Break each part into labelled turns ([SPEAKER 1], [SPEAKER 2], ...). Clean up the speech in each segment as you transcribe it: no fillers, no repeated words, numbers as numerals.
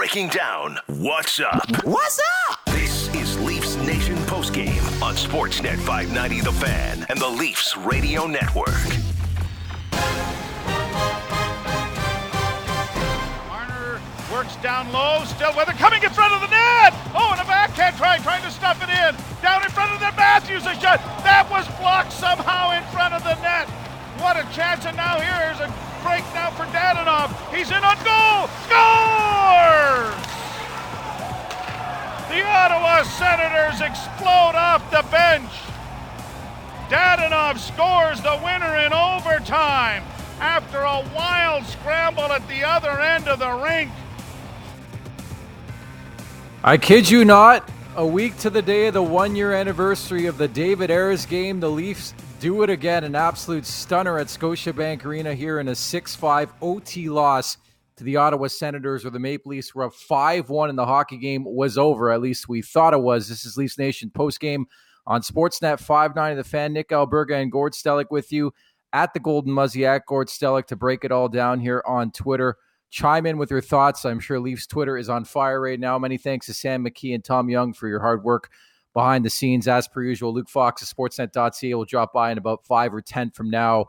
[SPEAKER 1] breaking down what's up.
[SPEAKER 2] What's up?
[SPEAKER 1] This is Leafs Nation postgame on Sportsnet 590 The Fan and the Leafs Radio Network.
[SPEAKER 3] Marner works down low, Stillweather coming in front of the net. Oh, and a backhand trying to stuff it in. Down in front of the Matthews a shot. That was blocked somehow in front of the net. What a chance, and now here's a break now for Dadonov. He's in on goal. Scores! The Ottawa Senators explode off the bench. Dadonov scores the winner in overtime after a wild scramble at the other end of the rink.
[SPEAKER 4] I kid you not, a week to the day of the one-year anniversary of the David Ayres game, the Leafs do it again. An absolute stunner at Scotiabank Arena here in a 6-5 OT loss to the Ottawa Senators, where the Maple Leafs were up 5-1 and the hockey game was over. At least we thought it was. This is Leafs Nation postgame on Sportsnet 590 The Fan. Nick Alberga and Gord Stellick with you at the Golden Muzzy at Gord Stellick to break it all down here on Twitter. Chime in with your thoughts. I'm sure Leafs Twitter is on fire right now. Many thanks to Sam McKee and Tom Young for your hard work behind the scenes. As per usual, Luke Fox of Sportsnet.ca will drop by in about 5 or 10 from now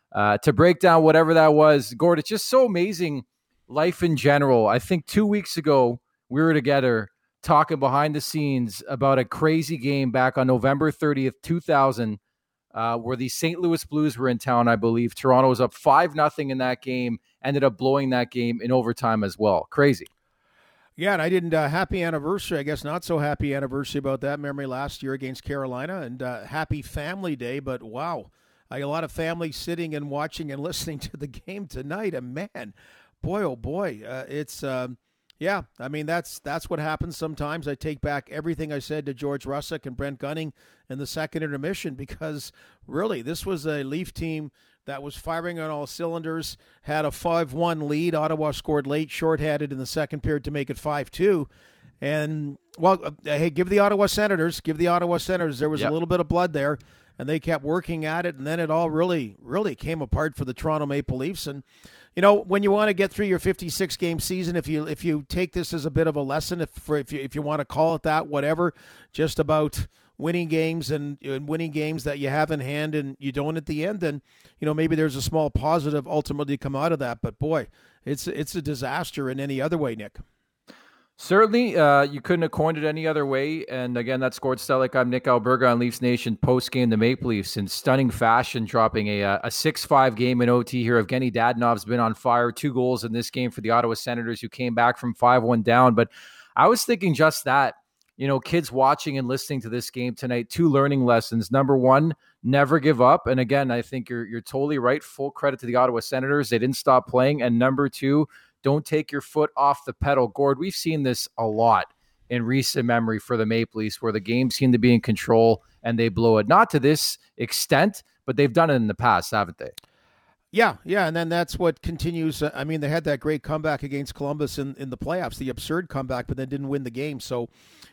[SPEAKER 4] to break down whatever that was. Gord, it's just so amazing, life in general. I think 2 weeks ago, we were together talking behind the scenes about a crazy game back on November 30th, 2000, where the St. Louis Blues were in town, I believe. Toronto was up 5-0 in that game, ended up blowing that game in overtime as well. Crazy.
[SPEAKER 5] Yeah, and I didn't, happy anniversary, I guess not so happy anniversary about that memory last year against Carolina, and happy family day, but wow, a lot of family sitting and watching and listening to the game tonight, and man, boy, oh boy, it's, yeah, I mean, that's what happens sometimes. I take back everything I said to George Russick and Brent Gunning in the second intermission, because really, this was a Leaf team that was firing on all cylinders, had a 5-1 lead. Ottawa scored late, shorthanded in the second period to make it 5-2. And, well, hey, give the Ottawa Senators. There was a little bit of blood there, and they kept working at it, and then it all really, really came apart for the Toronto Maple Leafs. And, you know, when you want to get through your 56-game season, if you take this as a bit of a lesson, if you want to call it that, whatever, just about winning games and winning games that you have in hand and you don't at the end, then, you know, maybe there's a small positive ultimately come out of that. But boy, it's a disaster in any other way, Nick.
[SPEAKER 4] Certainly, you couldn't have coined it any other way. And again, that's Gord Stellick. I'm Nick Alberga on Leafs Nation post-game. The Maple Leafs in stunning fashion, dropping a 6-5 game in OT here. Evgeny Dadonov's been on fire. 2 goals in this game for the Ottawa Senators, who came back from 5-1 down. But I was thinking just that. You know, kids watching and listening to this game tonight, 2 learning lessons. Number 1, never give up. And again, I think you're totally right. Full credit to the Ottawa Senators. They didn't stop playing. And number 2, don't take your foot off the pedal. Gord, we've seen this a lot in recent memory for the Maple Leafs, where the games seem to be in control and they blow it. Not to this extent, but they've done it in the past, haven't they?
[SPEAKER 5] Yeah, and then that's what continues. I mean, they had that great comeback against Columbus in the playoffs, the absurd comeback, but they didn't win the game. So,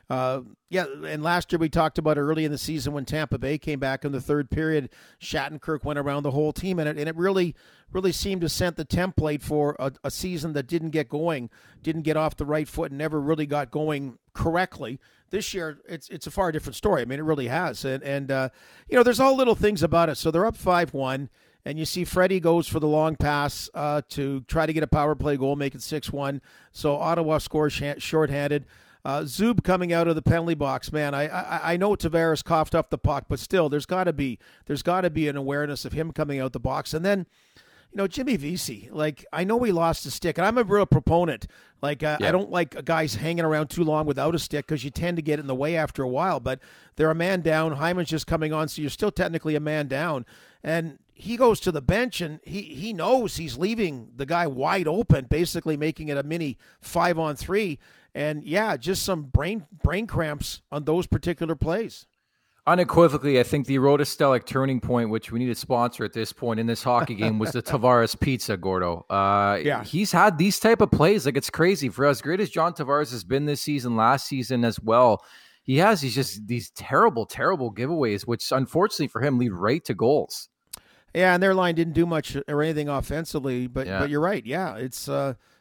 [SPEAKER 5] yeah, and last year we talked about early in the season when Tampa Bay came back in the third period, Shattenkirk went around the whole team, and it really seemed to set the template for a season that didn't get going, didn't get off the right foot, and never really got going correctly. This year, it's a far different story. I mean, it really has. And you know, there's all little things about it. So they're up 5-1. And you see Freddie goes for the long pass to try to get a power play goal, make it 6-1. So Ottawa scores shorthanded. Zub coming out of the penalty box, man. I know Tavares coughed up the puck, but still, there's got to be an awareness of him coming out the box. And then, you know, Jimmy Vesey, like, I know he lost his stick, and I'm a real proponent. Like, I don't like guys hanging around too long without a stick, because you tend to get in the way after a while. But they're a man down. Hyman's just coming on, so you're still technically a man down. And he goes to the bench, and he knows he's leaving the guy wide open, basically making it a mini 5-on-3. And, yeah, just some brain cramps on those particular plays.
[SPEAKER 4] Unequivocally, I think the Rhoda-Stellick turning point, which we need a sponsor at this point in this hockey game, was the Tavares pizza, Gordo.
[SPEAKER 5] Yeah.
[SPEAKER 4] He's had these type of plays. Like, it's crazy. For as great as John Tavares has been this season, last season as well, he's just these terrible, terrible giveaways, which unfortunately for him lead right to goals.
[SPEAKER 5] Yeah, and their line didn't do much or anything offensively, but you're right. Yeah, it's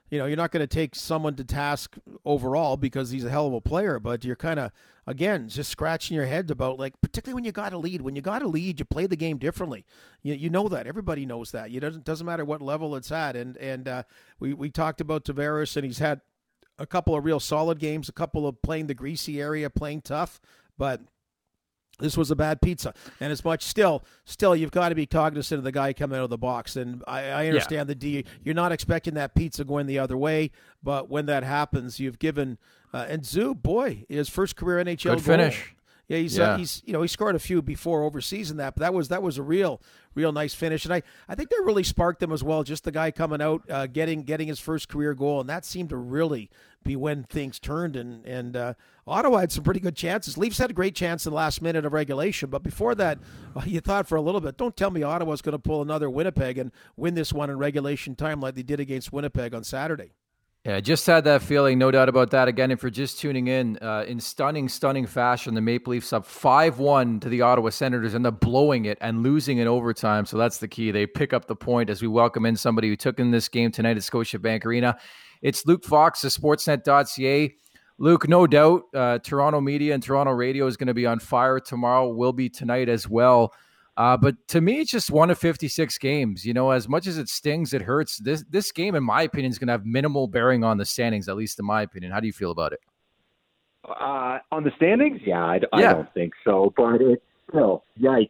[SPEAKER 5] you're not going to take someone to task overall because he's a hell of a player, but you're kind of, again, just scratching your head about, like, particularly when you got a lead. When you got a lead, you play the game differently. You know that. Everybody knows that. It doesn't matter what level it's at. And we talked about Tavares, and he's had a couple of real solid games, a couple of playing the greasy area, playing tough, but this was a bad pizza. And as much still you've got to be cognizant of the guy coming out of the box. And I understand you're not expecting that pizza going the other way, but when that happens, you've given and Zub, boy, his first career NHL
[SPEAKER 4] Good finish.
[SPEAKER 5] Yeah, he's he scored a few before overseas in that, but that was a real nice finish, and I think that really sparked them as well. Just the guy coming out, getting his first career goal, and that seemed to really be when things turned. And Ottawa had some pretty good chances. Leafs had a great chance in the last minute of regulation, but before that, you thought for a little bit, don't tell me Ottawa's going to pull another Winnipeg and win this one in regulation time like they did against Winnipeg on Saturday.
[SPEAKER 4] Yeah, just had that feeling, no doubt about that. Again, if you're just tuning in stunning fashion, the Maple Leafs up 5-1 to the Ottawa Senators, and they're blowing it and losing in overtime. So that's the key. They pick up the point as we welcome in somebody who took in this game tonight at Scotiabank Arena. It's Luke Fox of Sportsnet.ca. Luke, no doubt, Toronto media and Toronto radio is going to be on fire tomorrow. Will be tonight as well. But to me, it's just one of 56 games. As much as it stings, it hurts. This game, in my opinion, is going to have minimal bearing on the standings, at least in my opinion. How do you feel about it?
[SPEAKER 2] On the standings? Yeah, I don't think so. But it's still, yikes.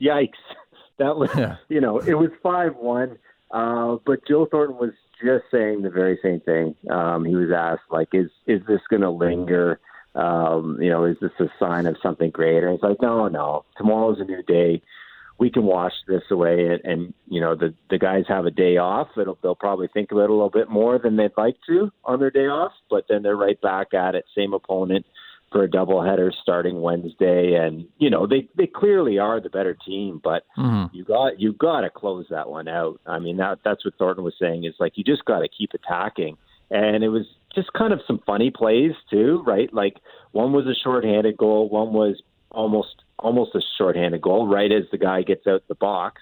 [SPEAKER 2] That was, it was 5-1. But Joe Thornton was just saying the very same thing. He was asked, like, is this going to linger? Is this a sign of something greater? And it's like, no. Tomorrow's a new day. We can wash this away, and the guys have a day off. They'll probably think of it a little bit more than they'd like to on their day off, but then they're right back at it, same opponent for a doubleheader starting Wednesday, and they clearly are the better team, but you got to close that one out. I mean, that's what Thornton was saying, is like, you just got to keep attacking, and it was just kind of some funny plays too, right? Like, one was a shorthanded goal, one was almost a shorthanded goal, right as the guy gets out the box,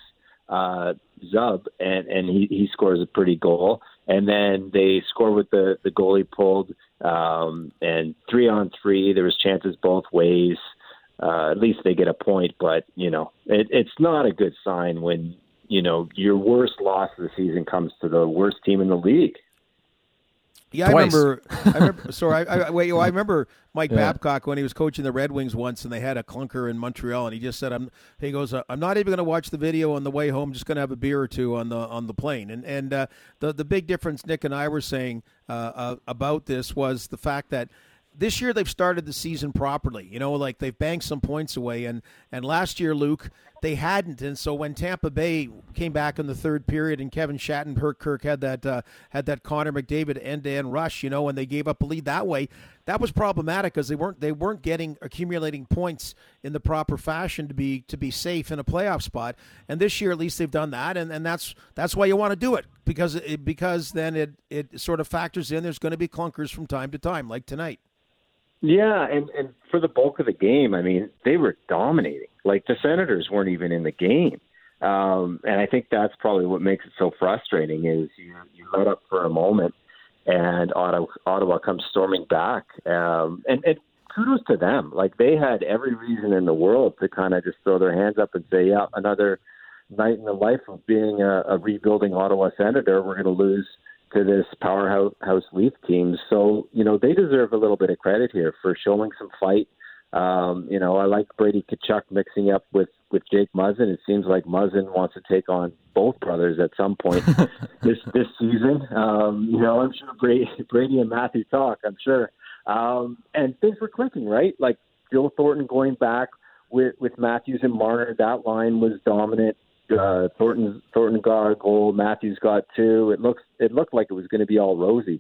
[SPEAKER 2] Zub, and he scores a pretty goal. And then they score with the goalie pulled, and 3-on-3, there was chances both ways. At least they get a point, but, it's not a good sign when, your worst loss of the season comes to the worst team in the league.
[SPEAKER 5] Yeah,
[SPEAKER 4] Twice.
[SPEAKER 5] I remember Mike Babcock when he was coaching the Red Wings once, and they had a clunker in Montreal, and he just said, "I'm not even going to watch the video on the way home. Just going to have a beer or two on the plane." And the big difference Nick and I were saying about this was the fact that this year they've started the season properly. Like, they've banked some points away, and last year, Luke, they hadn't. And so when Tampa Bay came back in the third period and Kevin Shattenkirk had that Connor McDavid end-to-end rush, when they gave up a lead that way, that was problematic because they weren't accumulating points in the proper fashion to be safe in a playoff spot. And this year, at least, they've done that, and that's why you want to do it, because then it sort of factors in. There's going to be clunkers from time to time, like tonight.
[SPEAKER 2] Yeah, and for the bulk of the game, I mean, they were dominating. Like, the Senators weren't even in the game. And I think that's probably what makes it so frustrating is you let up for a moment, and Ottawa comes storming back. And kudos to them. Like, they had every reason in the world to kind of just throw their hands up and say, yeah, another night in the life of being a rebuilding Ottawa Senator. We're going to lose to this powerhouse Leaf team. So, they deserve a little bit of credit here for showing some fight. I like Brady Tkachuk mixing up with Jake Muzzin. It seems like Muzzin wants to take on both brothers at some point this season. I'm sure Brady and Matthew talk, I'm sure. And things were clicking, right? Like, Joe Thornton going back with Matthews and Marner, that line was dominant. Thornton got a goal. Matthews got two. It looked like it was going to be all rosy.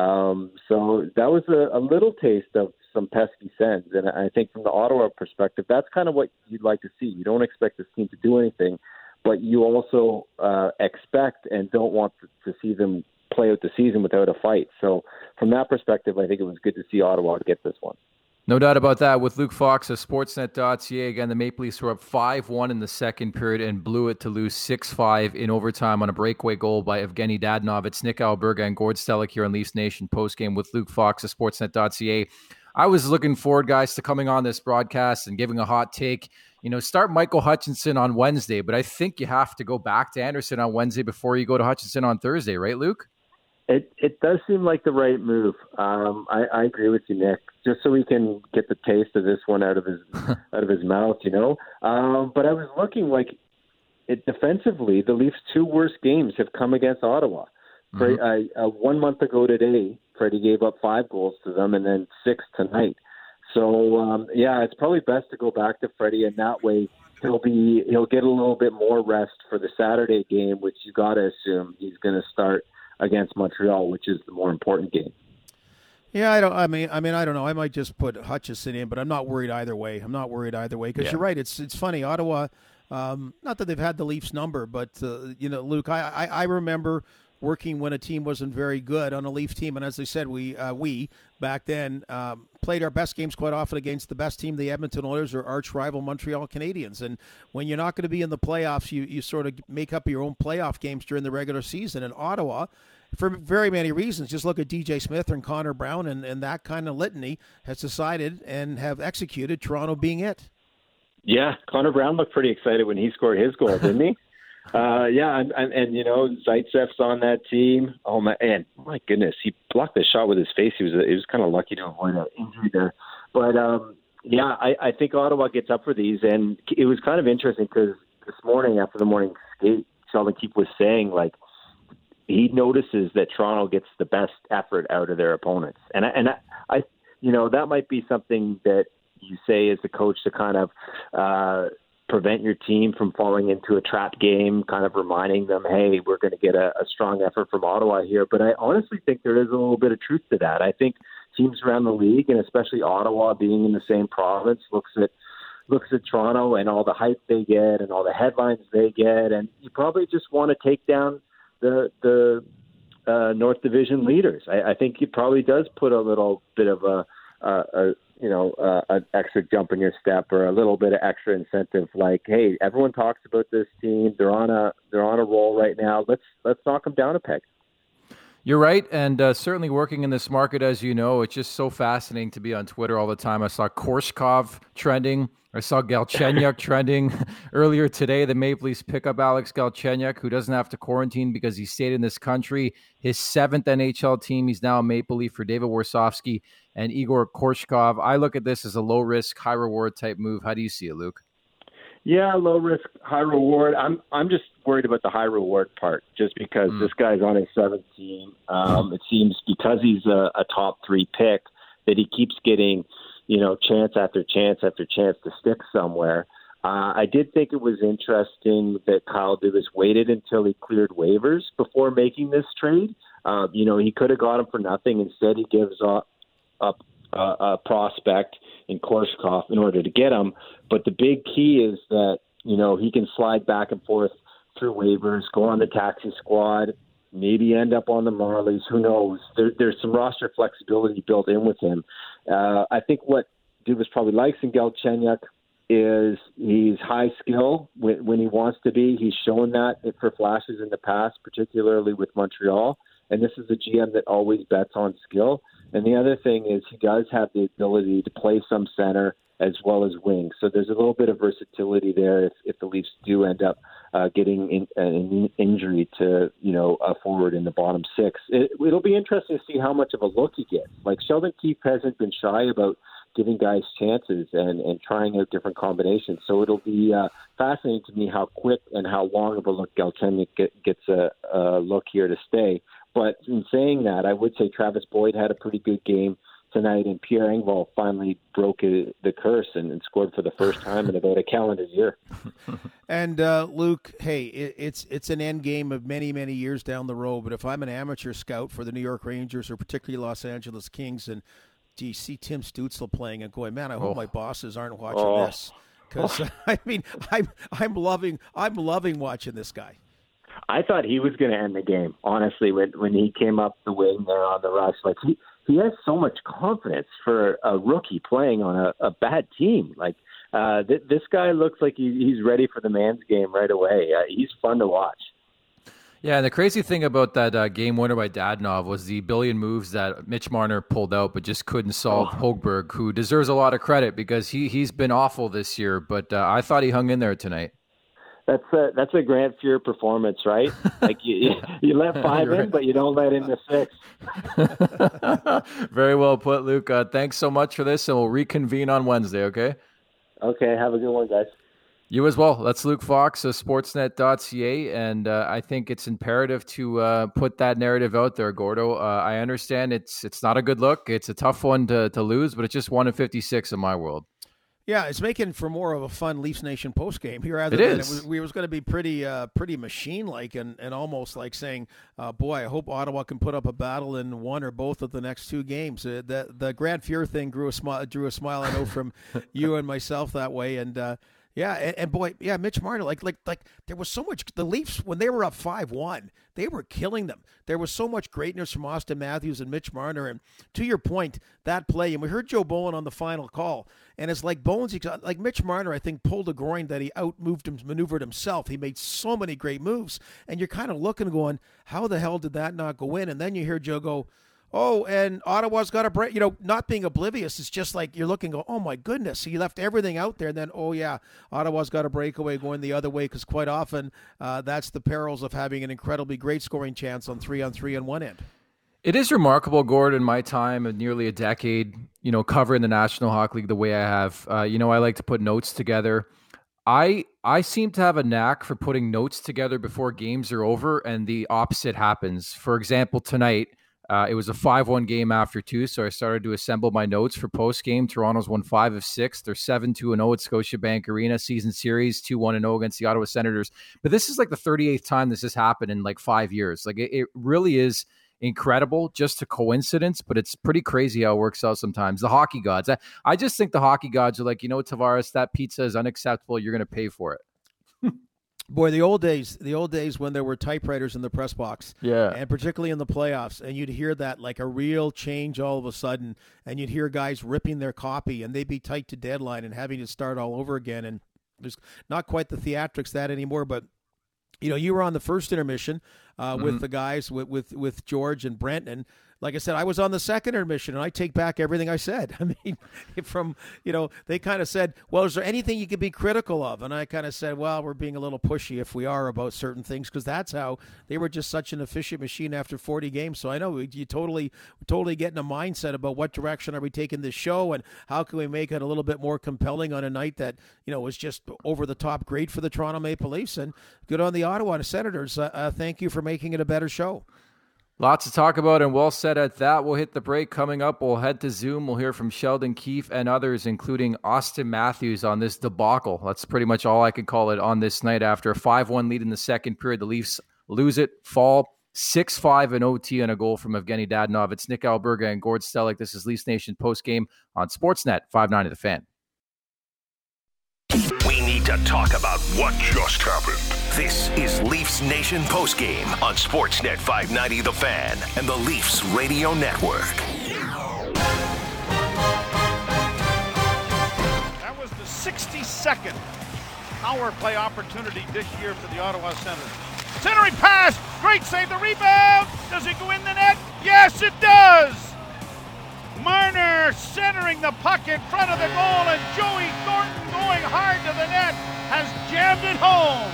[SPEAKER 2] So that was a little taste of some pesky Sens. And I think from the Ottawa perspective, that's kind of what you'd like to see. You don't expect this team to do anything, but you also expect and don't want to see them play out the season without a fight. So from that perspective, I think it was good to see Ottawa get this one.
[SPEAKER 4] No doubt about that. With Luke Fox of Sportsnet.ca, again, the Maple Leafs were up 5-1 in the second period and blew it to lose 6-5 in overtime on a breakaway goal by Evgeny Dadonov. It's Nick Alberga and Gord Stellick here on Leafs Nation postgame with Luke Fox of Sportsnet.ca. I was looking forward, guys, to coming on this broadcast and giving a hot take. Start Michael Hutchinson on Wednesday, but I think you have to go back to Anderson on Wednesday before you go to Hutchinson on Thursday, right, Luke?
[SPEAKER 2] It does seem like the right move. I agree with you, Nick. Just so we can get the taste of this one out of his mouth, But I was looking defensively, the Leafs' 2 worst games have come against Ottawa. Mm-hmm. 1 month ago today, Freddie gave up 5 goals to them, and then 6 tonight. So it's probably best to go back to Freddie, and that way he'll get a little bit more rest for the Saturday game, which you got to assume he's going to start against Montreal, which is the more important game.
[SPEAKER 5] Yeah, I don't know. I might just put Hutchison in, but I'm not worried either way. Because you're right. It's funny. Ottawa, not that they've had the Leafs number, but Luke, I remember working when a team wasn't very good on a Leaf team, and as I said, we back then played our best games quite often against the best team, the Edmonton Oilers, or arch rival Montreal Canadiens. And when you're not going to be in the playoffs, you sort of make up your own playoff games during the regular season. And Ottawa, for very many reasons, just look at DJ Smith and Connor Brown and that kind of litany, has decided and have executed Toronto being it.
[SPEAKER 2] Yeah, Connor Brown looked pretty excited when he scored his goal, didn't he? And Zaitsev's on that team. Oh my goodness, he blocked the shot with his face. He was kind of lucky to avoid an injury there. But I think Ottawa gets up for these, and it was kind of interesting because this morning after the morning skate, Sheldon Keefe was saying he notices that Toronto gets the best effort out of their opponents, and I that might be something that you say as a coach to kind of prevent your team from falling into a trap game, kind of reminding them, hey, we're going to get a strong effort from Ottawa here. But I honestly think there is a little bit of truth to that. I think teams around the league, and especially Ottawa being in the same province, looks at Toronto and all the hype they get and all the headlines they get, and you probably just want to take down the North Division leaders. I think it probably does put a little bit of an extra jump in your step, or a little bit of extra incentive. Hey, everyone talks about this team. They're on a roll right now. Let's knock them down a peg.
[SPEAKER 4] You're right, and certainly working in this market, as you know, it's just so fascinating to be on Twitter all the time. I saw Korshkov trending. I saw Galchenyuk trending earlier today. The Maple Leafs pick up Alex Galchenyuk, who doesn't have to quarantine because he stayed in this country. His 7th NHL team. He's now a Maple Leaf for David Warsofsky and Igor Korshkov. I look at this as a low-risk, high-reward type move. How do you see it, Luke?
[SPEAKER 2] Yeah, low risk, high reward. I'm just worried about the high reward part, just because this guy's on his 7th team. It seems because he's a top 3 pick that he keeps getting, chance after chance after chance to stick somewhere. I did think it was interesting that Kyle Dubas waited until he cleared waivers before making this trade. He could have got him for nothing. Instead, he gives up a prospect in Korshkov in order to get him. But the big key is that, he can slide back and forth through waivers, go on the taxi squad, maybe end up on the Marlies. Who knows? There's some roster flexibility built in with him. I think what Dubas probably likes in Galchenyuk is he's high skill when he wants to be. He's shown that for flashes in the past, particularly with Montreal. And this is a GM that always bets on skill. And the other thing is he does have the ability to play some center as well as wing. So there's a little bit of versatility there if the Leafs do end up getting an injury to, a forward in the bottom 6. It'll be interesting to see how much of a look he gets. Sheldon Keefe hasn't been shy about giving guys chances and trying out different combinations. So it'll be fascinating to me how quick and how long of a look Galchenyuk gets a look here to stay. But in saying that, I would say Travis Boyd had a pretty good game tonight, and Pierre Engvall finally broke the curse and scored for the first time in about a calendar year.
[SPEAKER 5] And Luke, hey, it's an end game of many, many years down the road. But if I'm an amateur scout for the New York Rangers or particularly Los Angeles Kings, and see Tim Stützle playing and going, man, I hope my bosses aren't watching this, because I'm loving watching this guy.
[SPEAKER 2] I thought he was going to end the game, honestly, when he came up the wing there on the rush. he has so much confidence for a rookie playing on a bad team. Like this guy looks like he's ready for the man's game right away. He's fun to watch.
[SPEAKER 4] Yeah, and the crazy thing about that game winner by Dadonov was the billion moves that Mitch Marner pulled out, but just couldn't solve Högberg, who deserves a lot of credit because he's been awful this year. But I thought he hung in there tonight.
[SPEAKER 2] That's a Grant Fuhr performance, right? Like you let 5 in, but you don't let in the
[SPEAKER 4] 6. Very well put, Luke. Thanks so much for this, and we'll reconvene on Wednesday, okay?
[SPEAKER 2] Okay, have a good one, guys.
[SPEAKER 4] You as well. That's Luke Fox of Sportsnet.ca, and I think it's imperative to put that narrative out there, Gordo. I understand it's not a good look. It's a tough one to lose, but it's just 1 in 56 in my world.
[SPEAKER 5] Yeah, it's making for more of a fun Leafs Nation postgame here.
[SPEAKER 4] It is.
[SPEAKER 5] We was going to be pretty machine-like and almost like saying, boy, I hope Ottawa can put up a battle in one or both of the next 2 games. The Grant Fuhr thing drew a smile, I know, from you and myself that way. And and boy, Mitch Marner, like there was so much. The Leafs, when they were up 5-1, they were killing them. There was so much greatness from Austin Matthews and Mitch Marner. And to your point, that play, and we heard Joe Bowen on the final call, and it's like Bowen's, like Mitch Marner, I think, pulled a groin that he maneuvered himself. He made so many great moves, and you're kind of looking, going, how the hell did that not go in? And then you hear Joe go, oh, and Ottawa's got a break. Not being oblivious. It's just like you're looking, oh my goodness. He left everything out there. And then, oh yeah, Ottawa's got a breakaway going the other way, because quite often that's the perils of having an incredibly great scoring chance on 3-on-3 on one end.
[SPEAKER 4] It is remarkable, Gord, in my time of nearly a decade, covering the National Hockey League the way I have. I like to put notes together. I seem to have a knack for putting notes together before games are over, and the opposite happens. For example, tonight, it was a 5-1 game after 2, so I started to assemble my notes for post-game. Toronto's won 5 of 6. They're 7-2-0 at Scotiabank Arena, season series, 2-1-0 against the Ottawa Senators. But this is like the 38th time this has happened in like 5 years. Like it really is incredible, just a coincidence, but it's pretty crazy how it works out sometimes. The hockey gods. I just think the hockey gods are like, Tavares, that pizza is unacceptable. You're going to pay for it.
[SPEAKER 5] Boy, the old days when there were typewriters in the press box,
[SPEAKER 4] yeah,
[SPEAKER 5] and particularly in the playoffs, and you'd hear that like a real change all of a sudden, and you'd hear guys ripping their copy, and they'd be tight to deadline and having to start all over again, and there's not quite the theatrics that anymore, but you were on the first intermission with the guys with George and Brent, and like I said, I was on the second intermission, and I take back everything I said. I mean, they kind of said, well, is there anything you could be critical of? And I kind of said, well, we're being a little pushy if we are about certain things, because that's how they were just such an efficient machine after 40 games. So I know you totally get in a mindset about what direction are we taking this show, and how can we make it a little bit more compelling on a night that, was just over the top great for the Toronto Maple Leafs, and good on the Ottawa Senators. Thank you for making it a better show.
[SPEAKER 4] Lots to talk about, and well said at that. We'll hit the break. Coming up, we'll head to Zoom. We'll hear from Sheldon Keefe and others, including Austin Matthews, on this debacle. That's pretty much all I could call it on this night. After a 5-1 lead in the second period, the Leafs lose it, fall 6-5 in OT on a goal from Evgeny Dadonov. It's Nick Alberga and Gord Stellick. This is Leafs Nation postgame on Sportsnet 590 The Fan.
[SPEAKER 1] We need to talk about what just happened. This is Leafs Nation postgame on Sportsnet 590 The Fan and the Leafs Radio Network.
[SPEAKER 3] That was the 62nd power play opportunity this year for the Ottawa Senators. Centering pass, great save, the rebound. Does it go in the net? Yes, it does. Marner centering the puck in front of the goal, and Joey Thornton going hard to the net has jammed it home.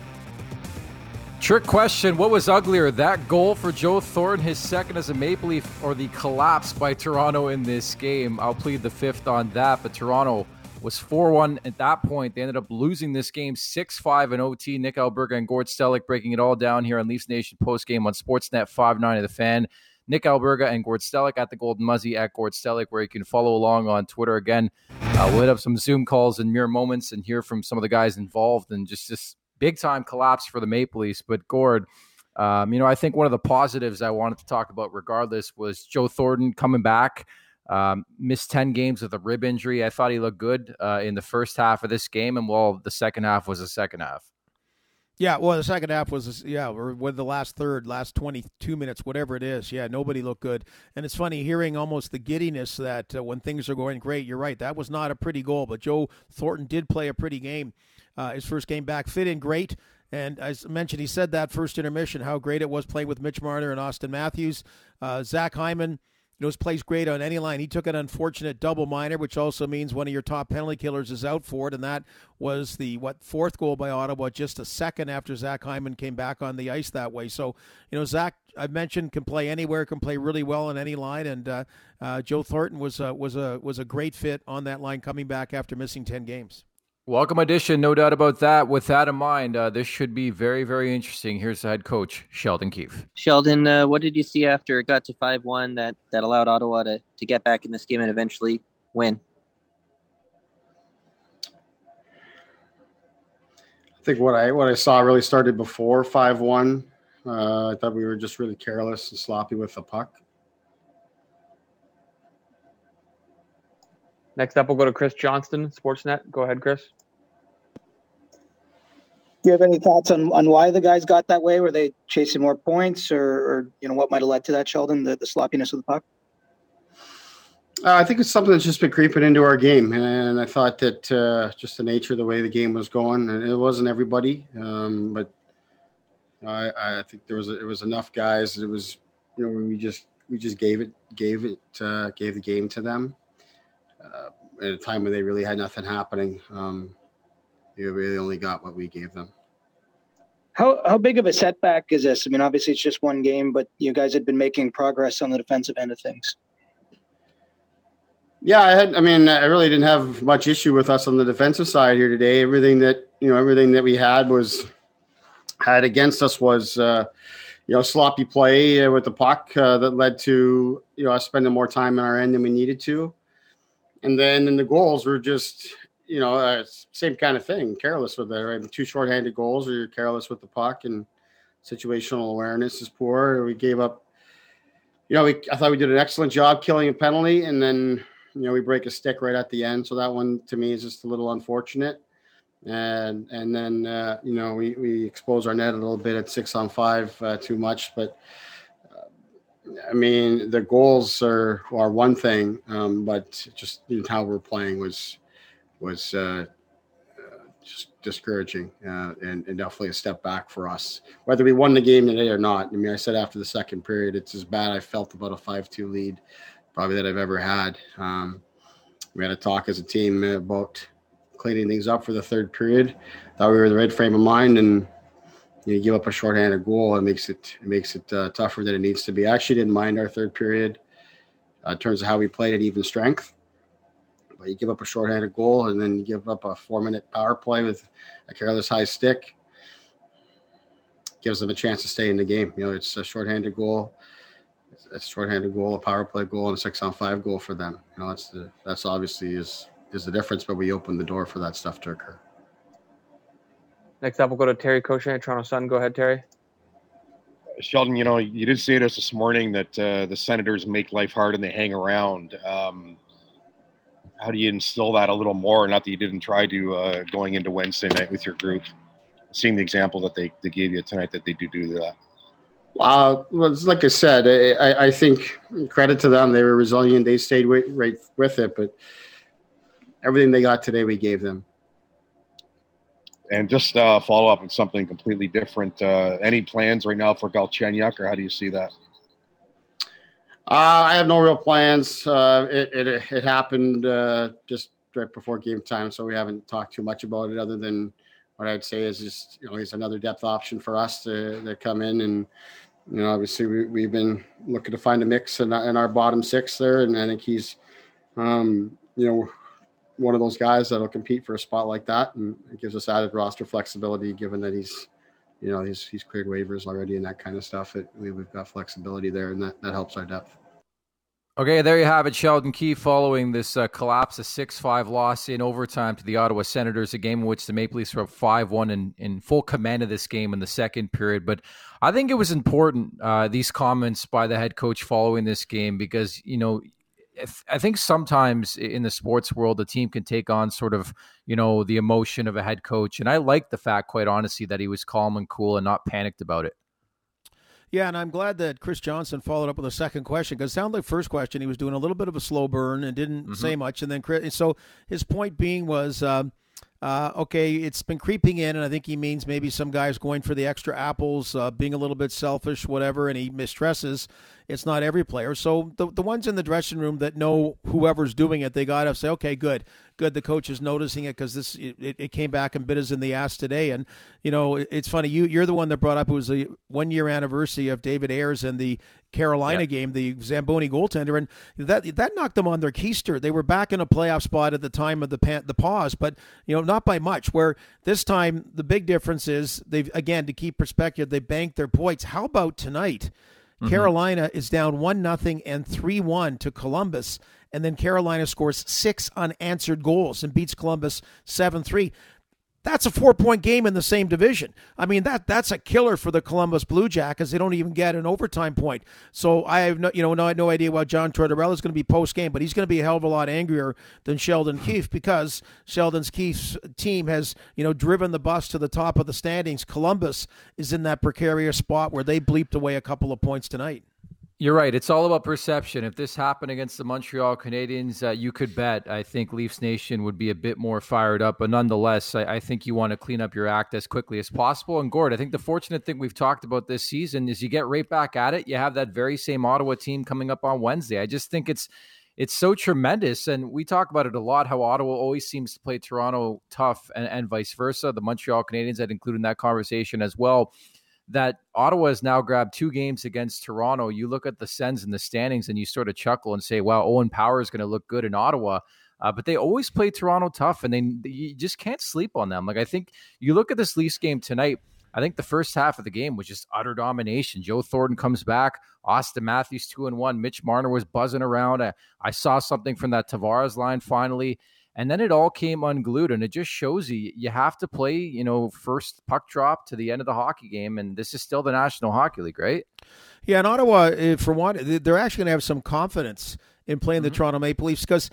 [SPEAKER 4] Trick question, what was uglier, that goal for Joe Thornton, his second as a Maple Leaf, or the collapse by Toronto in this game? I'll plead the fifth on that, but Toronto was 4-1 at that point. They ended up losing this game 6-5 in OT. Nick Alberga and Gord Stellick breaking it all down here on Leafs Nation postgame on Sportsnet 590 The Fan. Nick Alberga and Gord Stellick at the Golden Muzzy at Gord Stellick, where you can follow along on Twitter. Again, we'll hit up some Zoom calls in mere moments and hear from some of the guys involved, and just this big-time collapse for the Maple Leafs. But Gord, I think one of the positives I wanted to talk about regardless was Joe Thornton coming back. Missed 10 games with a rib injury. I thought he looked good in the first half of this game, and the second half was the second half.
[SPEAKER 5] Yeah, well, the second half was, or with the last 22 minutes, whatever it is. Yeah, nobody looked good. And it's funny hearing almost the giddiness that when things are going great, you're right, that was not a pretty goal. But Joe Thornton did play a pretty game. His first game back, fit in great. And as mentioned, he said that first intermission, how great it was playing with Mitch Marner and Austin Matthews. Zach Hyman, plays great on any line. He took an unfortunate double minor, which also means one of your top penalty killers is out for it, and that was the fourth goal by Ottawa, just a second after Zach Hyman came back on the ice that way. So, Zach, I've mentioned, can play anywhere, can play really well on any line, and Joe Thornton was a great fit on that line coming back after missing 10 games.
[SPEAKER 4] Welcome addition, no doubt about that. With that in mind, this should be very, very interesting. Here's the head coach, Sheldon Keefe.
[SPEAKER 6] Sheldon, what did you see after it got to 5-1 that allowed Ottawa to get back in this game and eventually win?
[SPEAKER 7] I think what I saw really started before 5-1. I thought we were just really careless and sloppy with the puck.
[SPEAKER 8] Next up, we'll go to Chris Johnston, Sportsnet. Go ahead, Chris.
[SPEAKER 9] Do you have any thoughts on why the guys got that way? Were they chasing more points or what might have led to that, Sheldon, the sloppiness of the puck?
[SPEAKER 7] I think it's something that's just been creeping into our game. And I thought that just the nature of the way the game was going, and it wasn't everybody, but I think there was enough guys. It was, we just gave the game to them at a time when they really had nothing happening. They really only got what we gave them.
[SPEAKER 9] How big of a setback is this? I mean, obviously it's just one game, but you guys had been making progress on the defensive end of things.
[SPEAKER 7] Yeah, I really didn't have much issue with us on the defensive side here today. Everything that we had against us was, sloppy play with the puck that led to, us spending more time on our end than we needed to. And then in the goals, we're just, same kind of thing. Careless with it, right? 2 shorthanded goals, or you're careless with the puck, and situational awareness is poor. We gave up. I thought we did an excellent job killing a penalty, and then we break a stick right at the end. So that one to me is just a little unfortunate. And then we expose our net a little bit at 6-on-5 too much, but. The goals are one thing, but just how we're playing was just discouraging and definitely a step back for us. Whether we won the game today or not, I said after the second period, it's as bad I felt about a 5-2 lead probably that I've ever had. We had a talk as a team about cleaning things up for the third period. Thought we were in the right frame of mind, and you give up a shorthanded goal, it makes it tougher than it needs to be. I actually didn't mind our third period in terms of how we played at even strength. But you give up a shorthanded goal, and then you give up a 4-minute power play with a careless high stick. Gives them a chance to stay in the game. It's a shorthanded goal. A power play goal, and a 6-on-5 goal for them. That's obviously is the difference, but we opened the door for that stuff to occur.
[SPEAKER 8] Next up, we'll go to Terry Cochet, Toronto Sun. Go ahead, Terry.
[SPEAKER 10] Sheldon, you did say to us this morning that the Senators make life hard and they hang around. How do you instill that a little more? Not that you didn't try to going into Wednesday night with your group, seeing the example that they gave you tonight that they do that.
[SPEAKER 7] Well, like I said, I think credit to them. They were resilient. They stayed right with it, but everything they got today, we gave them.
[SPEAKER 10] And just follow up on something completely different. Any plans right now for Galchenyuk, or how do you see that?
[SPEAKER 7] I have no real plans. It happened just right before game time, so we haven't talked too much about it other than what I'd say is just, he's another depth option for us to come in. And, obviously we've been looking to find a mix in our bottom 6 there. And I think he's, one of those guys that'll compete for a spot like that, and it gives us added roster flexibility given that he's cleared waivers already and that kind of stuff. We've got flexibility there, and that helps our depth.
[SPEAKER 4] Okay, there you have it. Sheldon Keefe following this collapse, a 6-5 loss in overtime to the Ottawa Senators, a game in which the Maple Leafs were up 5-1 in full command of this game in the second period. But I think it was important, these comments by the head coach following this game, because, I think sometimes in the sports world, a team can take on sort of, the emotion of a head coach. And I like the fact, quite honestly, that he was calm and cool and not panicked about it.
[SPEAKER 5] Yeah, and I'm glad that Chris Johnson followed up with a second question, because it sounded like first question he was doing a little bit of a slow burn and didn't say much. And then so his point being was, okay, it's been creeping in, and I think he means maybe some guys going for the extra apples, being a little bit selfish, whatever, and he stresses it's not every player. So the ones in the dressing room that know whoever's doing it, they got to say, okay, good, the coach is noticing it, because it came back and bit us in the ass today. And, it's funny, you're the one that brought up it was the 1 year anniversary of David Ayres and the Carolina game, the Zamboni goaltender, and that knocked them on their keister. They were back in a playoff spot at the time of the pause, but not by much. Where this time the big difference is they've, again, to keep perspective, they banked their points. How about tonight? Carolina is down 1-0 and 3-1 to Columbus, and then Carolina scores 6 unanswered goals and beats Columbus 7-3. That's a 4-point game in the same division. I mean, that's a killer for the Columbus Blue Jackets. They don't even get an overtime point. So I have no idea what John Tortorella is going to be post game, but he's going to be a hell of a lot angrier than Sheldon Keefe, because Keefe's team has driven the bus to the top of the standings. Columbus is in that precarious spot where they bleeped away a couple of points tonight.
[SPEAKER 4] You're right. It's all about perception. If this happened against the Montreal Canadiens, you could bet, I think Leafs Nation would be a bit more fired up. But nonetheless, I think you want to clean up your act as quickly as possible. And Gord, I think the fortunate thing we've talked about this season is you get right back at it. You have that very same Ottawa team coming up on Wednesday. I just think it's so tremendous. And we talk about it a lot, how Ottawa always seems to play Toronto tough and vice versa. The Montreal Canadiens, I'd include in that conversation as well. That Ottawa has now grabbed 2 games against Toronto. You look at the Sens in the standings and you sort of chuckle and say, wow, Owen Power is going to look good in Ottawa. But they always play Toronto tough, and you just can't sleep on them. Like, I think you look at this Leafs game tonight, I think the first half of the game was just utter domination. Joe Thornton comes back, Austin Matthews 2-1, Mitch Marner was buzzing around. I saw something from that Tavares line finally. And then it all came unglued, and it just shows you have to play, first puck drop to the end of the hockey game, and this is still the National Hockey League, right?
[SPEAKER 5] Yeah, and Ottawa, for one, they're actually going to have some confidence in playing the Toronto Maple Leafs, because,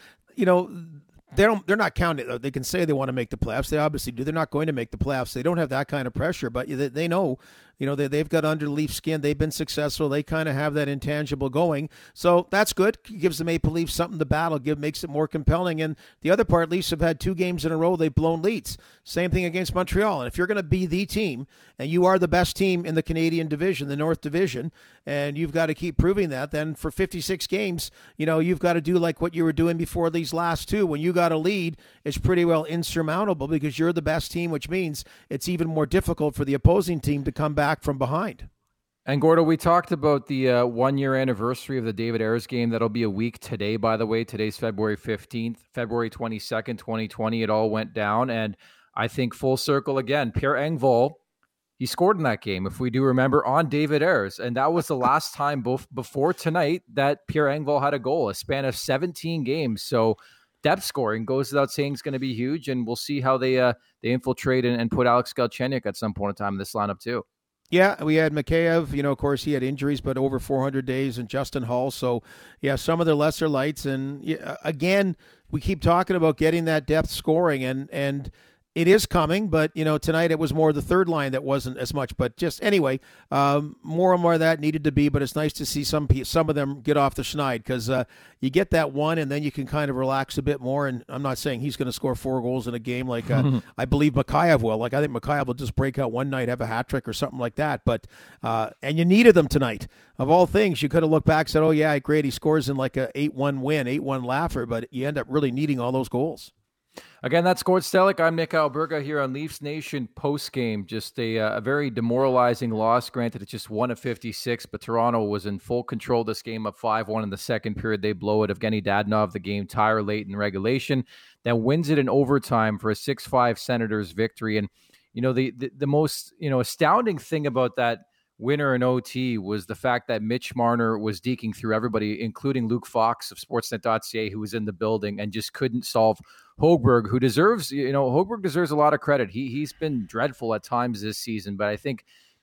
[SPEAKER 5] they're not counting. They can say they want to make the playoffs. They obviously do. They're not going to make the playoffs. They don't have that kind of pressure, but they know, they've got under Leaf skin. They've been successful. They kind of have that intangible going. So that's good. It gives the Maple Leafs something to battle, makes it more compelling. And the other part, Leafs have had 2 games in a row they've blown leads. Same thing against Montreal. And if you're going to be the team, and you are the best team in the Canadian division, the North Division, and you've got to keep proving that, then for 56 games, you've got to do like what you were doing before these last 2. When you got a lead, it's pretty well insurmountable, because you're the best team, which means it's even more difficult for the opposing team to come back from behind.
[SPEAKER 4] And Gordo, we talked about the 1 year anniversary of the David Ayres game. That'll be a week today, by the way. Today's February 15th, February 22nd, 2020. It all went down. And I think full circle again, Pierre Engvall, he scored in that game, if we do remember, on David Ayres. And that was the last time before tonight that Pierre Engvall had a goal, a span of 17 games. So depth scoring goes without saying is going to be huge. And we'll see how they infiltrate and put Alex Galchenyuk at some point in time in this lineup too.
[SPEAKER 5] Yeah, we had Mikheyev, of course, he had injuries, but over 400 days, and Justin Hull. So, yeah, some of the lesser lights. And, again, we keep talking about getting that depth scoring, and it is coming, but, tonight it was more the third line that wasn't as much. But just anyway, more and more of that needed to be, but it's nice to see some of them get off the schneid, because you get that one, and then you can kind of relax a bit more. And I'm not saying he's going to score 4 goals in a game like I believe Mikheyev will. Like, I think Mikheyev will just break out one night, have a hat trick or something like that. But and you needed them tonight. Of all things, you could have looked back and said, oh, yeah, great, he scores in like a 8-1 win, 8-1 laugher, but you end up really needing all those goals.
[SPEAKER 4] Again, that's Gord Stellick. I'm Nick Alberga here on Leafs Nation postgame. Just a very demoralizing loss. Granted, it's just 1 of 56, but Toronto was in full control of this game, up 5-1 in the second period. They blow it. Evgeny Dadonov, the game tire late in regulation, then wins it in overtime for a 6-5 Senators victory. And, the most, astounding thing about that winner in OT was the fact that Mitch Marner was deking through everybody, including Luke Fox of Sportsnet.ca, who was in the building, and just couldn't solve Hogberg, who deserves, Hogberg deserves a lot of credit. He's been dreadful at times this season, but I think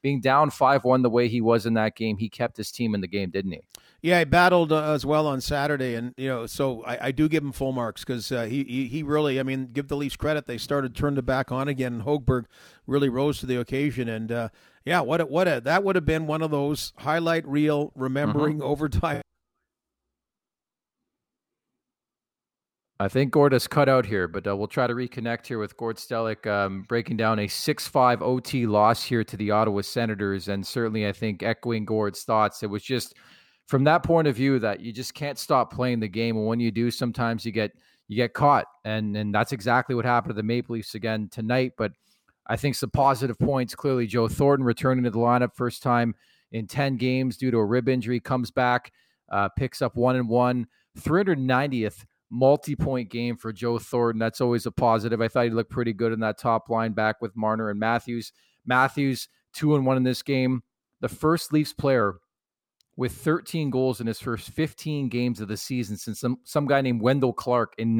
[SPEAKER 4] being down 5-1 the way he was in that game, he kept his team in the game, didn't he?
[SPEAKER 5] Yeah, he battled as well on Saturday, and so I do give him full marks because he really, give the Leafs credit. They turned it back on again, and Hogberg really rose to the occasion. And that would have been one of those highlight reel remembering overtime.
[SPEAKER 4] I think Gord is cut out here, but we'll try to reconnect here with Gord Stellick, breaking down a 6-5 OT loss here to the Ottawa Senators. And certainly, I think, echoing Gord's thoughts, it was just from that point of view that you just can't stop playing the game. And when you do, sometimes you get caught. And that's exactly what happened to the Maple Leafs again tonight. But I think some positive points. Clearly, Joe Thornton returning to the lineup first time in 10 games due to a rib injury, comes back, picks up 1-1, 390th multi-point game for Joe Thornton. That's always a positive. I thought he looked pretty good in that top line back with Marner and Matthews. Matthews 2-1 in this game. The first Leafs player with 13 goals in his first 15 games of the season since some guy named Wendell Clark in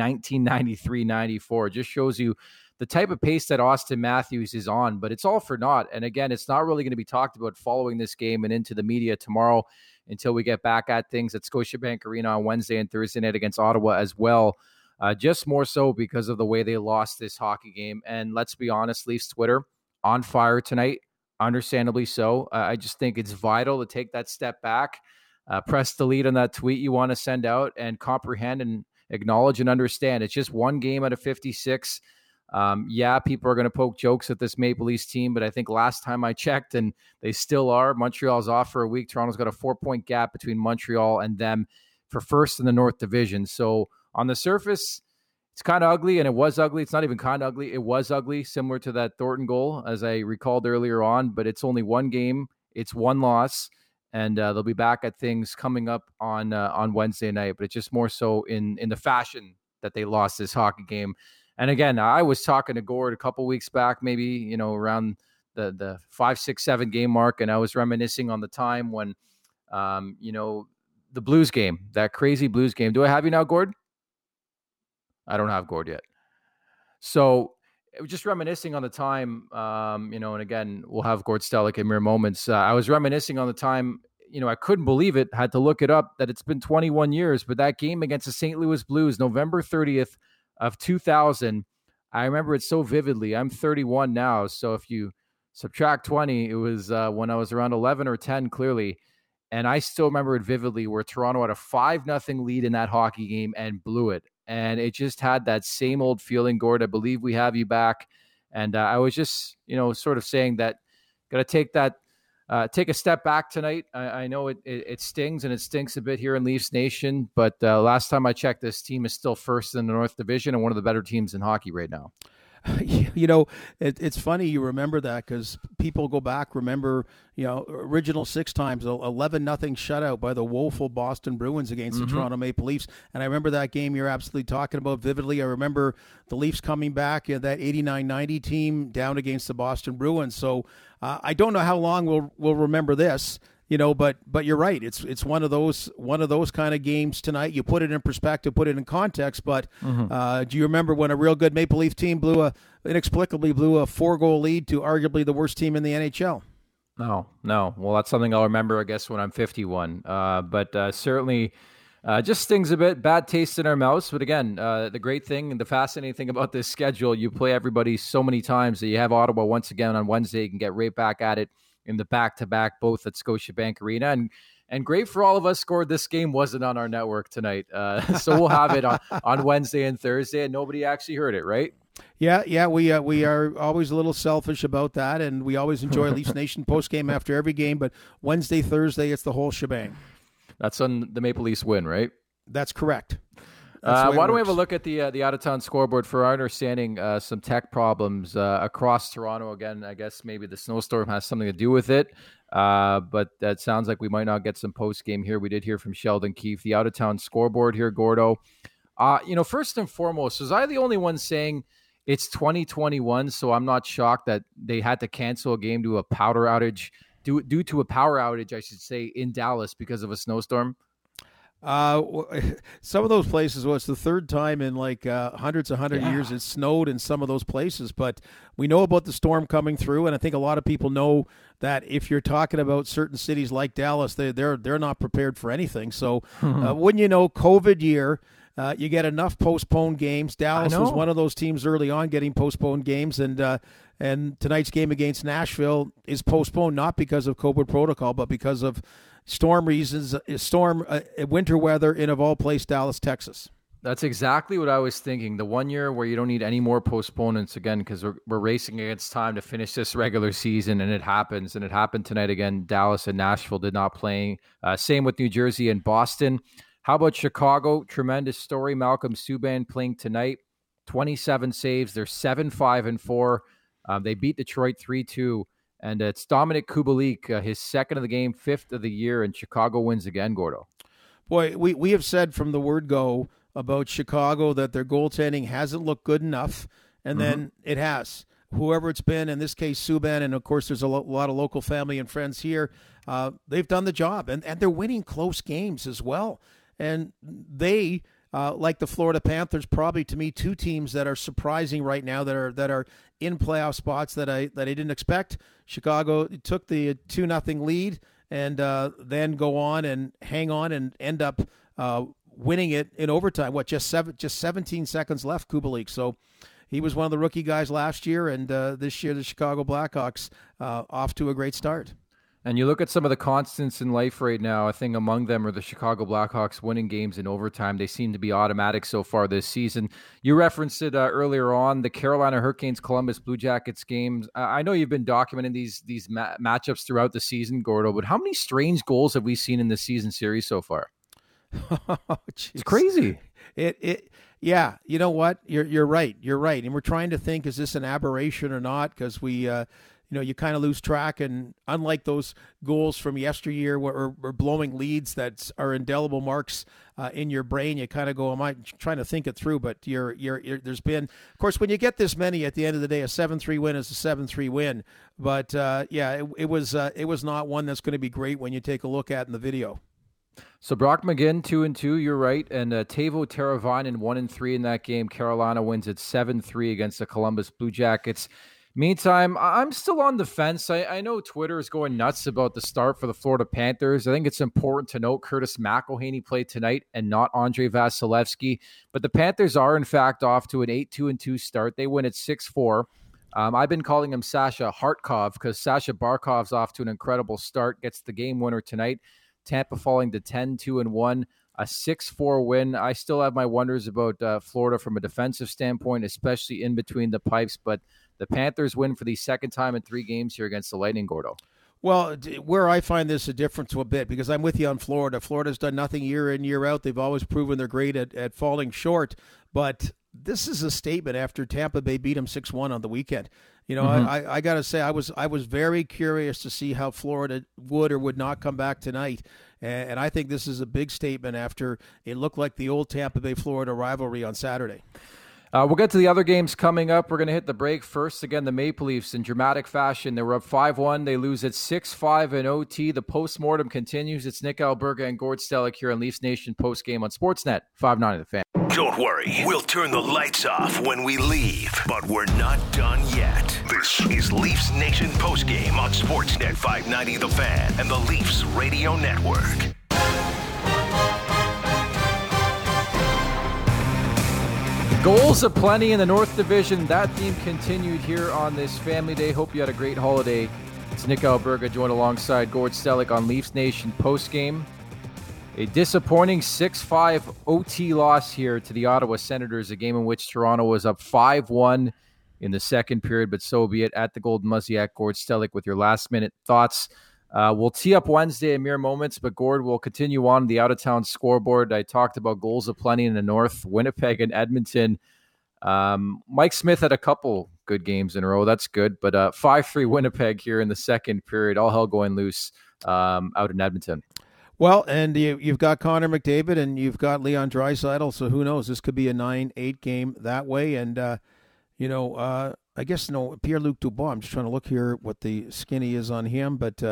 [SPEAKER 4] 1993-94. Just shows you the type of pace that Austin Matthews is on, but it's all for naught. And again, it's not really going to be talked about following this game and into the media tomorrow until we get back at things at Scotiabank Arena on Wednesday and Thursday night against Ottawa as well. Just more so because of the way they lost this hockey game. And let's be honest, Leafs Twitter on fire tonight. Understandably so. I just think it's vital to take that step back, press delete on that tweet you want to send out, and comprehend and acknowledge and understand. It's just one game out of 56. People are going to poke jokes at this Maple Leafs team, but I think last time I checked, and they still are, Montreal's off for a week. Toronto's got a 4-point gap between Montreal and them for first in the North Division. So on the surface, it's kind of ugly, and it was ugly. It's not even kind of ugly. It was ugly, similar to that Thornton goal, as I recalled earlier on. But it's only one game. It's one loss, and they'll be back at things coming up on Wednesday night. But it's just more so in the fashion that they lost this hockey game. And again, I was talking to Gord a couple weeks back, maybe around the 5, 6, 7 game mark, and I was reminiscing on the time when, the Blues game, that crazy Blues game. Do I have you now, Gord? I don't have Gord yet. So it was just reminiscing on the time, and again, we'll have Gord Stellick in mere moments. I was reminiscing on the time, I couldn't believe it, had to look it up, that it's been 21 years, but that game against the St. Louis Blues, November 30th of 2000, I remember it so vividly. I'm 31 now, so if you subtract 20, it was when I was around 11 or 10, clearly, and I still remember it vividly, where Toronto had a 5-0 lead in that hockey game and blew it. And it just had that same old feeling, Gord. I believe we have you back. And I was just, sort of saying that got to take a step back tonight. I know it stings, and it stinks a bit here in Leafs Nation. But last time I checked, this team is still first in the North Division and one of the better teams in hockey right now.
[SPEAKER 5] It's funny you remember that, because people go back, remember, original 6 times, 11-0 shutout by the woeful Boston Bruins against the Toronto Maple Leafs. And I remember that game you're absolutely talking about vividly. I remember the Leafs coming back, that 89-90 team down against the Boston Bruins. So I don't know how long we'll remember this. But you're right. It's one of those kind of games tonight. You put it in perspective, put it in context. But do you remember when a real good Maple Leaf team inexplicably blew a 4-goal lead to arguably the worst team in the NHL?
[SPEAKER 4] No. Well, that's something I'll remember, I guess, when I'm 51. But certainly just stings a bit. Bad taste in our mouths. But again, the great thing and the fascinating thing about this schedule, you play everybody so many times that you have Ottawa once again on Wednesday. You can get right back at it in the back-to-back, both at Scotiabank Arena. And great for all of us, Gord, this game wasn't on our network tonight. So we'll have it on Wednesday and Thursday, and nobody actually heard it, right?
[SPEAKER 5] Yeah, we are always a little selfish about that, and we always enjoy Leafs Nation postgame after every game, but Wednesday, Thursday, it's the whole shebang.
[SPEAKER 4] That's when the Maple Leafs win, right?
[SPEAKER 5] That's correct.
[SPEAKER 4] Why don't we have a look at the out-of-town scoreboard? For our understanding, some tech problems across Toronto. Again, I guess maybe the snowstorm has something to do with it, but that sounds like we might not get some post-game here. We did hear from Sheldon Keefe. The out-of-town scoreboard here, Gordo. First and foremost, was I the only one saying it's 2021, so I'm not shocked that they had to cancel a game due to a power outage, I should say, in Dallas because of a snowstorm?
[SPEAKER 5] Some of those places, it's the third time in like hundred years it snowed in some of those places. But we know about the storm coming through, and I think a lot of people know that if you're talking about certain cities like Dallas, they're not prepared for anything. So wouldn't you know, COVID year, you get enough postponed games. Dallas was one of those teams early on getting postponed games, and tonight's game against Nashville is postponed not because of COVID protocol, but because of storm reasons, winter weather in, of all places, Dallas, Texas.
[SPEAKER 4] That's exactly what I was thinking. The 1 year where you don't need any more postponements again, because we're racing against time to finish this regular season, and it happens. And it happened tonight again. Dallas and Nashville did not play. Same with New Jersey and Boston. How about Chicago? Tremendous story. Malcolm Subban playing tonight. 27 saves. They're 7-5-4. They beat Detroit 3-2. And it's Dominic Kubalik, his second of the game, fifth of the year, and Chicago wins again, Gordo.
[SPEAKER 5] Boy, we have said from the word go about Chicago that their goaltending hasn't looked good enough, and then it has. Whoever it's been, in this case Subban, and of course there's a lot of local family and friends here, they've done the job, and they're winning close games as well. And they, like the Florida Panthers, probably to me two teams that are surprising right now that are in playoff spots that I didn't expect. Chicago took the 2-0 lead and then go on and hang on and end up winning it in overtime. Just 17 seconds left, Kubalik. So he was one of the rookie guys last year, and this year the Chicago Blackhawks off to a great start.
[SPEAKER 4] And you look at some of the constants in life right now, I think among them are the Chicago Blackhawks winning games in overtime. They seem to be automatic so far this season. You referenced it earlier on, the Carolina Hurricanes, Columbus Blue Jackets games. I know you've been documenting these matchups throughout the season, Gordo, but how many strange goals have we seen in this season series so far? It's crazy.
[SPEAKER 5] Yeah, you know what? You're right. And we're trying to think, is this an aberration or not? Because we you kind of lose track, and unlike those goals from yesteryear where we're blowing leads that are indelible marks in your brain, you kind of go, am I trying to think it through? But there's been, of course, when you get this many, at the end of the day, a 7-3 win is a 7-3 win. But it was not one that's going to be great when you take a look at in the video.
[SPEAKER 4] So Brock McGinn 2-2, you're right, and Teuvo Teravainen 1-3 in that game. Carolina wins at 7-3 against the Columbus Blue Jackets. Meantime, I'm still on the fence. I know Twitter is going nuts about the start for the Florida Panthers. I think it's important to note Curtis McElhinney played tonight and not Andrei Vasilevsky. But the Panthers are, in fact, off to an 8-2-2 start. They win at 6-4. I've been calling him Sasha Hartkov because Sasha Barkov's off to an incredible start, gets the game winner tonight. Tampa falling to 10-2-1, a 6-4 win. I still have my wonders about Florida from a defensive standpoint, especially in between the pipes, but the Panthers win for the second time in 3 games here against the Lightning, Gordo.
[SPEAKER 5] Well, where I find this a difference a bit, because I'm with you on Florida. Florida's done nothing year in, year out. They've always proven they're great at falling short. But this is a statement after Tampa Bay beat them 6-1 on the weekend. You know, I got to say, I was very curious to see how Florida would or would not come back tonight. And I think this is a big statement after it looked like the old Tampa Bay-Florida rivalry on Saturday.
[SPEAKER 4] We'll get to the other games coming up. We're going to hit the break first. Again, the Maple Leafs in dramatic fashion. They were up 5-1. They lose at 6-5 in OT. The postmortem continues. It's Nick Alberga and Gord Stellick here on Leafs Nation postgame on Sportsnet 590 The Fan.
[SPEAKER 1] Don't worry. We'll turn the lights off when we leave, but we're not done yet. This is Leafs Nation postgame on Sportsnet 590 The Fan and the Leafs Radio Network.
[SPEAKER 4] Goals aplenty in the North Division. That theme continued here on this Family Day. Hope you had a great holiday. It's Nick Alberga joined alongside Gord Stellick on Leafs Nation postgame. A disappointing 6-5 OT loss here to the Ottawa Senators, a game in which Toronto was up 5-1 in the second period, but so be it. At the Golden Muzziak, Gord Stellick with your last-minute thoughts. We'll tee up Wednesday in mere moments, but Gord will continue on the out-of-town scoreboard. I talked about goals aplenty in the North, Winnipeg and Edmonton. Mike Smith had a couple good games in a row. That's good, but 5-3 Winnipeg here in the second period. All hell going loose out in Edmonton.
[SPEAKER 5] Well, and you've got Connor McDavid and you've got Leon Draisaitl, so who knows? This could be a 9-8 game that way. And, I guess, Pierre-Luc Dubois, I'm just trying to look here what the skinny is on him, but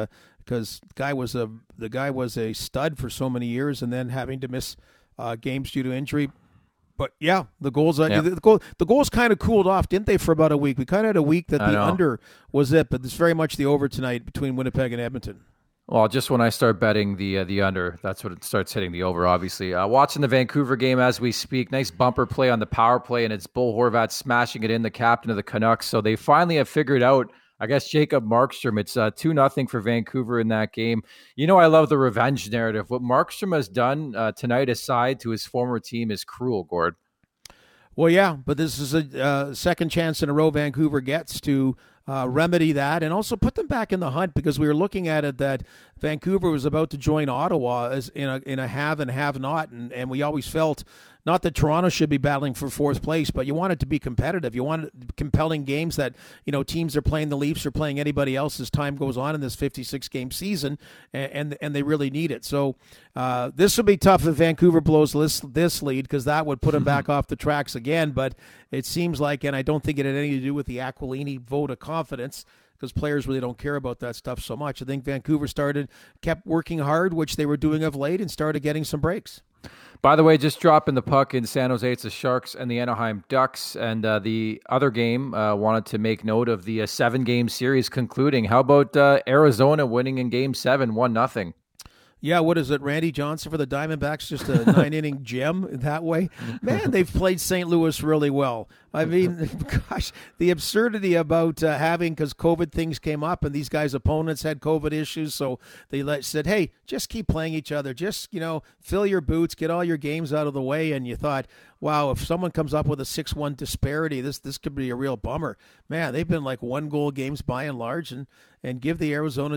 [SPEAKER 5] because the guy was a stud for so many years, and then having to miss games due to injury. But yeah, the goals kind of cooled off, didn't they, for about a week? We kind of had a week that the under was it, but it's very much the over tonight between Winnipeg and Edmonton.
[SPEAKER 4] Well, just when I start betting the under, that's when it starts hitting the over, obviously. Watching the Vancouver game as we speak, nice bumper play on the power play, and it's Bo Horvat smashing it in, the captain of the Canucks. So they finally have figured out, I guess, Jacob Markstrom. It's 2-0 for Vancouver in that game. You know, I love the revenge narrative. What Markstrom has done tonight aside to his former team is cruel, Gord.
[SPEAKER 5] Well, yeah, but this is a second chance in a row Vancouver gets to remedy that and also put them back in the hunt, because we were looking at it that Vancouver was about to join Ottawa as in a have and have not, and we always felt not that Toronto should be battling for fourth place, but you want it to be competitive. You want compelling games that, teams are playing the Leafs or playing anybody else as time goes on in this 56-game season, and they really need it. So this would be tough if Vancouver blows this lead, because that would put them back off the tracks again. But it seems like, and I don't think it had anything to do with the Aquilini vote of confidence, because players really don't care about that stuff so much. I think Vancouver kept working hard, which they were doing of late, and started getting some breaks.
[SPEAKER 4] By the way, just dropping the puck in San Jose, it's the Sharks and the Anaheim Ducks. And the other game, wanted to make note of the 7-game series concluding. How about Arizona winning in Game 7, 1-0?
[SPEAKER 5] Yeah, what is it, Randy Johnson for the Diamondbacks? Just a 9-inning gem that way? Man, they've played St. Louis really well. I mean, gosh, the absurdity about having, because COVID things came up and these guys' opponents had COVID issues, so they said, hey, just keep playing each other. Just, fill your boots, get all your games out of the way. And you thought, wow, if someone comes up with a 6-1 disparity, this could be a real bummer. Man, they've been like 1-goal games by and large, and give the Arizona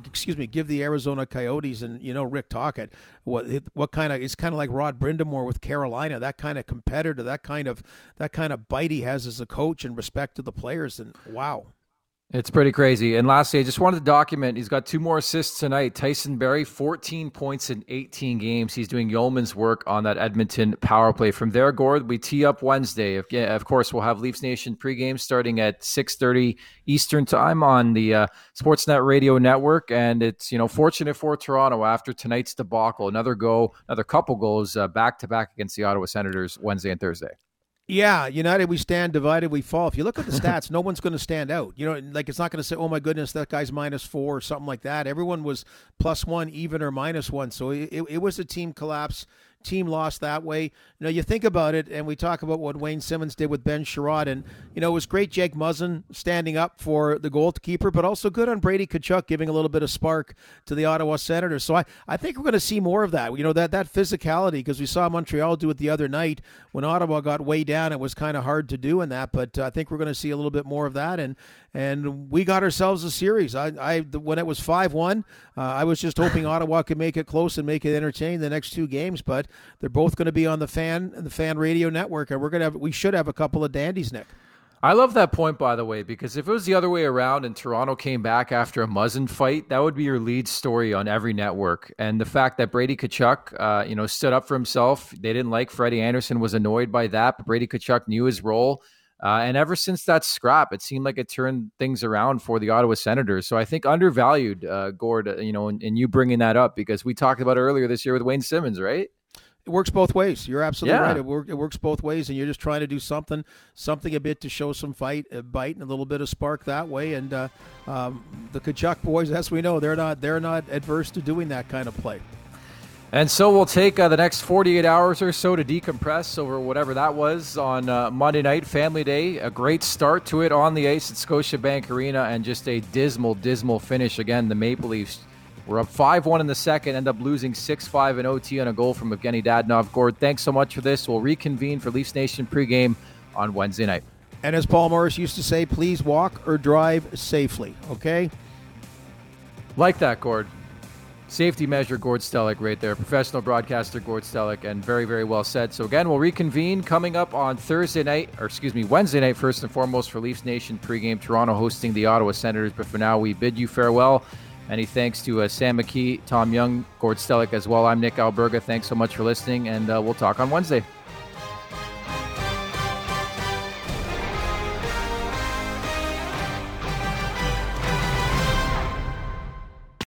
[SPEAKER 5] Coyotes and Rick Tocchet what kind of, it's kind of like Rod Brindamore with Carolina, that kind of competitor, that kind of bite he has as a coach and respect to the players, and wow.
[SPEAKER 4] It's pretty crazy. And lastly, I just wanted to document, he's got 2 more assists tonight. Tyson Barrie, 14 points in 18 games. He's doing yeoman's work on that Edmonton power play. From there, Gord, we tee up Wednesday. Of course, we'll have Leafs Nation pregame starting at 6:30 Eastern time on the Sportsnet Radio Network. And it's, fortunate for Toronto after tonight's debacle. Another couple goals back-to-back against the Ottawa Senators Wednesday and Thursday.
[SPEAKER 5] Yeah, united we stand, divided we fall. If you look at the stats, no one's going to stand out. It's not going to say, oh my goodness, that guy's -4 or something like that. Everyone was +1, even or -1. So it was a team collapse. Team lost that way. You think about it, and we talk about what Wayne Simmons did with Ben Sherrod, and it was great Jake Muzzin standing up for the goalkeeper, but also good on Brady Tkachuk giving a little bit of spark to the Ottawa Senators. So I think we're going to see more of that. That physicality, because we saw Montreal do it the other night when Ottawa got way down. It was kind of hard to do in that, but I think we're going to see a little bit more of that, and we got ourselves a series. When it was 5-1, I was just hoping Ottawa could make it close and make it entertaining the next 2 games, but they're both going to be on the fan radio network, and we should have a couple of dandies, Nick.
[SPEAKER 4] I love that point, by the way, because if it was the other way around and Toronto came back after a Muzzin fight, that would be your lead story on every network. And the fact that Brady Tkachuk, stood up for himself, they didn't like Freddie Anderson, was annoyed by that, but Brady Tkachuk knew his role. And ever since that scrap, it seemed like it turned things around for the Ottawa Senators. So I think undervalued, Gord, and you bringing that up, because we talked about it earlier this year with Wayne Simmons, right?
[SPEAKER 5] It works both ways. You're absolutely right. It works both ways, and you're just trying to do something a bit to show some bite, and a little bit of spark that way. And the Tkachuk boys, as we know, they're not adverse to doing that kind of play.
[SPEAKER 4] And so we'll take the next 48 hours or so to decompress over whatever that was on Monday night, Family Day. A great start to it on the ice at Scotiabank Arena, and just a dismal finish. Again, the Maple Leafs were up 5-1 in the second, end up losing 6-5 in OT on a goal from Evgeny Dadonov. Gord, thanks so much for this. We'll reconvene for Leafs Nation pregame on Wednesday night.
[SPEAKER 5] And as Paul Morris used to say, please walk or drive safely, okay?
[SPEAKER 4] Like that, Gord. Safety measure, Gord Stellick right there. Professional broadcaster, Gord Stellick, and very, very well said. So again, we'll reconvene coming up on Wednesday night, first and foremost, for Leafs Nation pregame. Toronto hosting the Ottawa Senators. But for now, we bid you farewell. Many thanks to Sam McKee, Tom Young, Gord Stellick as well. I'm Nick Alberga. Thanks so much for listening, and we'll talk on Wednesday.